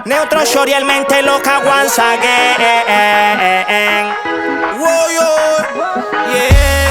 Neutro shorty, el mente loca once again. Whoa, yo, yeah.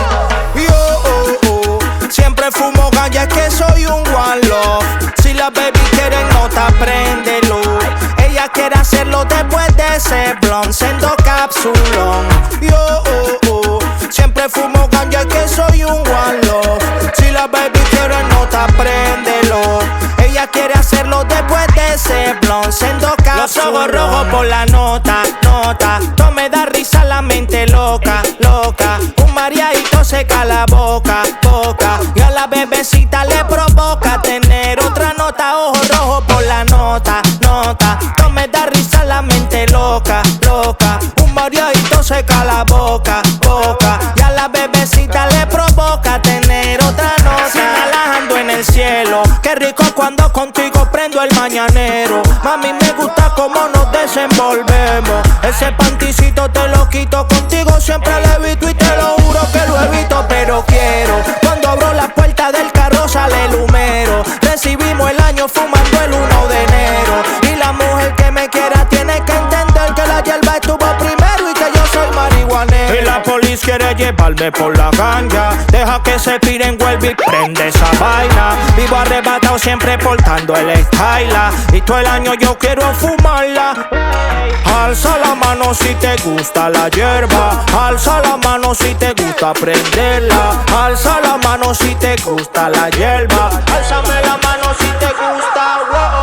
Siempre fumo ganja, es que soy un one love. Si la baby quiere nota, préndelo. Ella quiere hacerlo después de ese blond, siendo cápsulón. Siempre fumo ganja, es que soy un one love. Si la baby quiere nota, préndelo. Ella quiere hacerlo después de ese blond, siendo cápsulón. Los ojos rojos por la nota. No me da risa la mente loca. Un mariadito seca la boca. Y a la bebecita le provoca tener otra nota. Ojos rojos por la nota. No me da risa la mente loca. Un mariadito seca la boca. Y a la bebecita le provoca tener otra nota. Sinalajando en el cielo. Qué rico cuando contigo prendo el mañanero. Mami, me gusta cómo nos desenvolvemos. Ese panticito te lo quito, contigo siempre lo evito y te lo juro que lo evito. Pero quiero, cuando abro la puerta del carro sale el humero. Recibimos el año fumando el 1 de enero. Y la mujer que me quiera tiene que entender que la hierba estuvo primero y que yo soy marihuanero. Y la policía quiere llevarme por la ganja. Deja que se piren, vuelve y prende esa vaina. Vivo arrebatado siempre portando el Skyla. Y todo el año yo quiero fumarla. Alza la mano si te gusta la hierba. Alza la mano si te gusta prenderla. Alza la mano si te gusta la hierba. Alzame la mano si te gusta.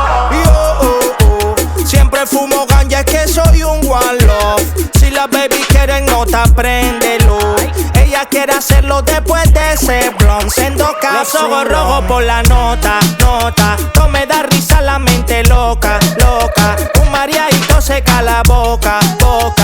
Siempre fumo ganja, es que soy un one love. Si la baby quiere nota, préndelo. Ella quiere hacerlo después de ese blond, siendo cápsula. Los ojos rojos por la nota. No me da risa la mente loca. Un mariadito seca la boca.